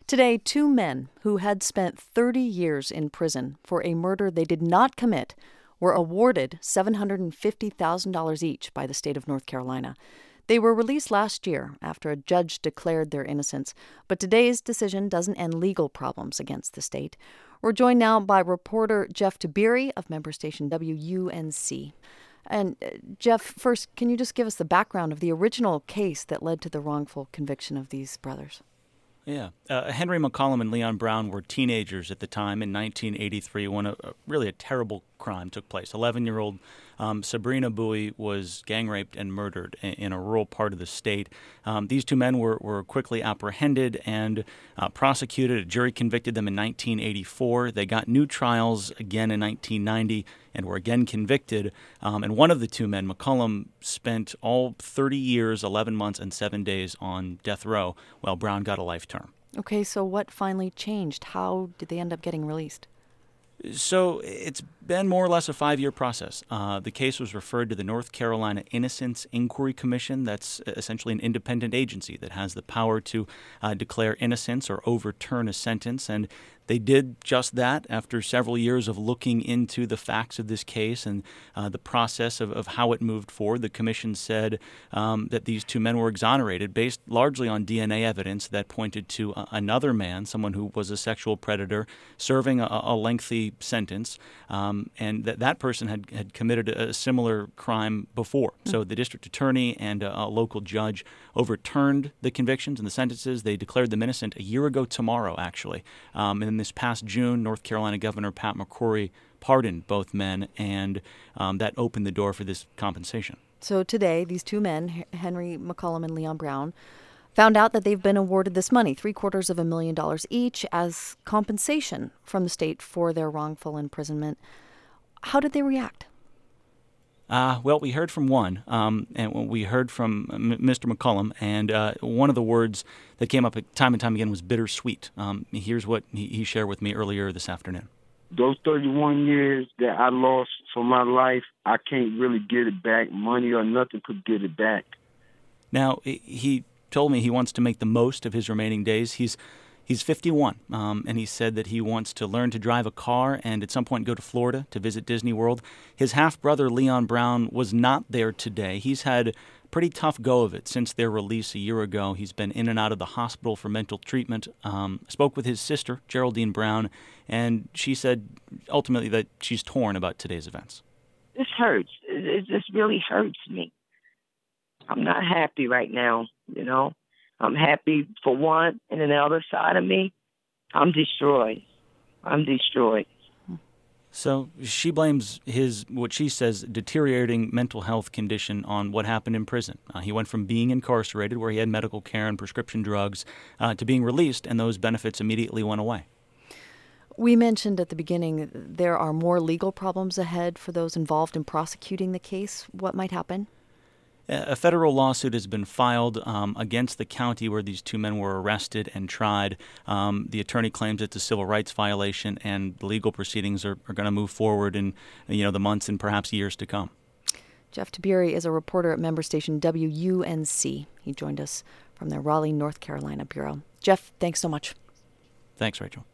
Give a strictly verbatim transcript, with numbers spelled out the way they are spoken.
Today, two men who had spent thirty years in prison for a murder they did not commit were awarded seven hundred fifty thousand dollars each by the state of North Carolina. They were released last year after a judge declared their innocence, but today's decision doesn't end legal problems against the state. We're joined now by reporter Jeff Tiberi of member station W U N C. And uh, Jeff, first, can you just give us the background of the original case that led to the wrongful conviction of these brothers? Yeah. Uh, Henry McCollum and Leon Brown were teenagers at the time in nineteen eighty-three when a, a really a terrible crime took place. eleven-year-old um, Sabrina Bowie was gang raped and murdered in, in a rural part of the state. Um, these two men were, were quickly apprehended and uh, prosecuted. A jury convicted them in nineteen eighty-four. They got new trials again in nineteen ninety and were again convicted. Um, and one of the two men, McCollum, spent all thirty years, eleven months, and seven days on death row, while Brown got a life term. Okay, so what finally changed? How did they end up getting released? So it's been more or less a five-year process. Uh, the case was referred to the North Carolina Innocence Inquiry Commission. That's essentially an independent agency that has the power to uh, declare innocence or overturn a sentence. And they did just that after several years of looking into the facts of this case and uh, the process of, of how it moved forward. The commission said um, that these two men were exonerated based largely on D N A evidence that pointed to uh, another man, someone who was a sexual predator, serving a, a lengthy sentence, um, and that that person had, had committed a, a similar crime before. Mm-hmm. So the district attorney and a, a local judge overturned the convictions and the sentences. They declared them innocent a year ago tomorrow, actually. Um, and this past June, North Carolina Governor Pat McCrory pardoned both men, and um, that opened the door for this compensation. So today, these two men, Henry McCollum and Leon Brown, found out that they've been awarded this money, three quarters of a million dollars each, as compensation from the state for their wrongful imprisonment. How did they react? Uh, well, we heard from one, um, and we heard from M- Mister McCollum, and uh, one of the words that came up time and time again was bittersweet. Um, here's what he, he shared with me earlier this afternoon. Those thirty-one years that I lost from my life, I can't really get it back. Money or nothing could get it back. Now, he told me he wants to make the most of his remaining days. He's He's fifty-one, um, and he said that he wants to learn to drive a car and at some point go to Florida to visit Disney World. His half-brother, Leon Brown, was not there today. He's had a pretty tough go of it since their release a year ago. He's been in and out of the hospital for mental treatment. Um, spoke with his sister, Geraldine Brown, and she said ultimately that she's torn about today's events. This hurts. It, it just really hurts me. I'm not happy right now, you know. I'm happy for one, and then the other side of me, I'm destroyed. I'm destroyed. So she blames his, what she says, deteriorating mental health condition on what happened in prison. Uh, he went from being incarcerated, where he had medical care and prescription drugs, uh, to being released, and those benefits immediately went away. We mentioned at the beginning there are more legal problems ahead for those involved in prosecuting the case. What might happen? A federal lawsuit has been filed um, against the county where these two men were arrested and tried. Um, the attorney claims it's a civil rights violation, and the legal proceedings are, are going to move forward in you know the months and perhaps years to come. Jeff Tiberi is a reporter at member station W U N C. He joined us from their Raleigh, North Carolina bureau. Jeff, thanks so much. Thanks, Rachel.